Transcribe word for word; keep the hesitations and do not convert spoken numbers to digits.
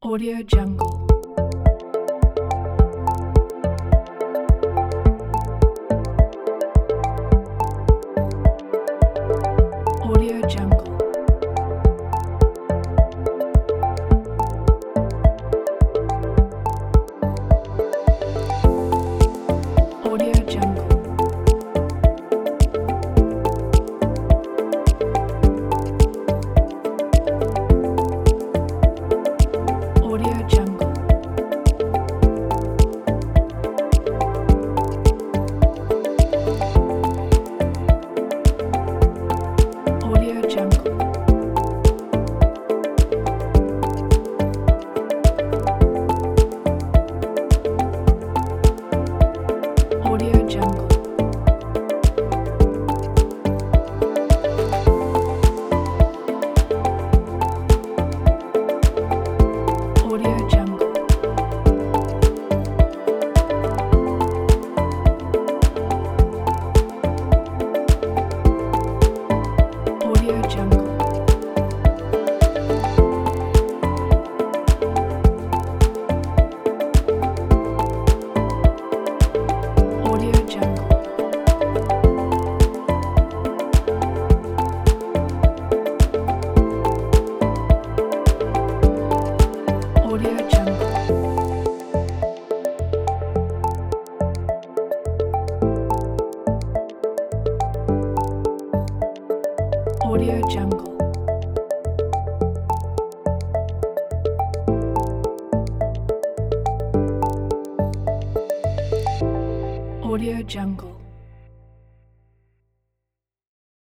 Audio Jungle. Audio Jungle. Audio Jungle. Audio Jungle. Audio Jungle. Audio Jungle. Audio Jungle. Audio Jungle. Audio Jungle. Audio Jungle. Audio Jungle. Audio Jungle.